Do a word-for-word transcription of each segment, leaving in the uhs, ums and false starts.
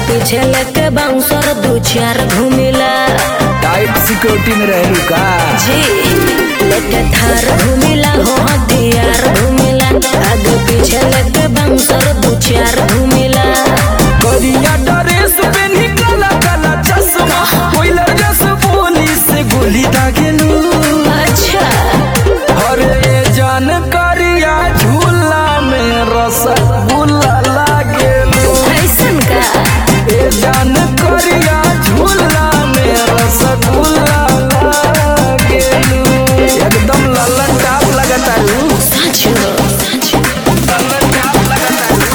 पीछे लेके बाउंसर दो चार घूमिला। टाइट सिक्योरिटी में रहलू का जी लेके थार घूमिला हो हथियार घूमिला। आगे पीछे लेके बाउंसर दो चार घूमिला। करिया ड्रेस पेनी काला काला चश्मा कोइला जस बोली से गोली दागेलू। अच्छा अरे जान करिया झूला में रसगुल्ला लागेलू। ऐसन का ए जान करिया झूला में रसगुल्ला लागेलू। एकदम लल्लन टाप लगता है। सच लल्लन टाप लगता है।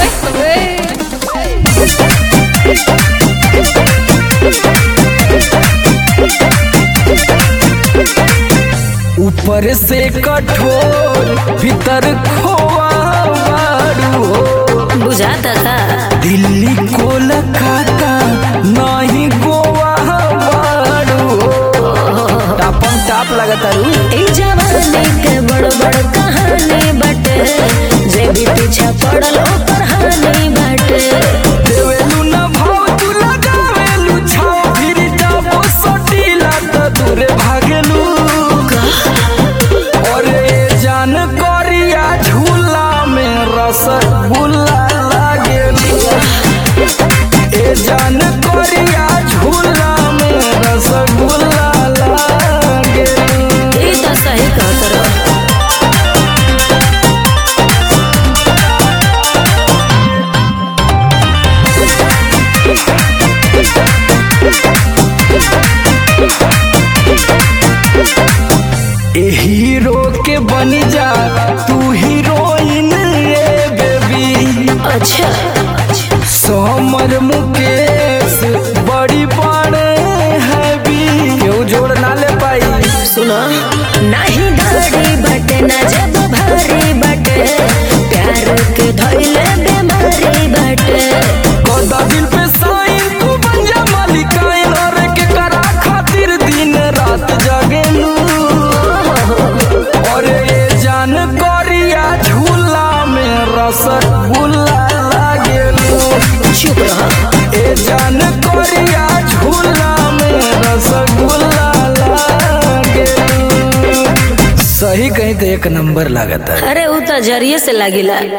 ऊपर से कठोर भीतर खोआ बारू हो। बुझाता था दिल्ली कोलकाता नहीं गोवा बारू हो। टापम टाप लगता रू। ए जवानी के बड़ बड़ कहानी बाटे। जे भी पीछा पड़ल ओकर हानि बाटे। देवेलू न भाव तू लगावेलू छाव फिर जाबो सटीला त दूरे भागेलू। और ए जान करिया झूला में रसगुल्ला लागेलू। ए जान करिया झूला में रसगुल्ला लागेलू। ई तो सही कहत रहो। ए हीरो के बन जा तू हीरोइन रे बेबी। अच्छा सोमर मुकेश बड़ी बड़े हैवी क्यों जोड़ ना ले पाई। सुनो नहीं गाड़ी बाटे ना जब भारी बाटे। प्यार के धइले बीमारी बाटे। गोदा दिल पे साइन तू बन जा मालिकाइन और के करा खातिर दिन रात जागेलू। और ये जान करिया झूला में रसगुल्ला लागेलू। चुप रहो। ए जान करिया झूला में रसगुल्ला लागेलू। सही कहीं तो एक नंबर लागता है। अरे उ तो जरिए से लागिला।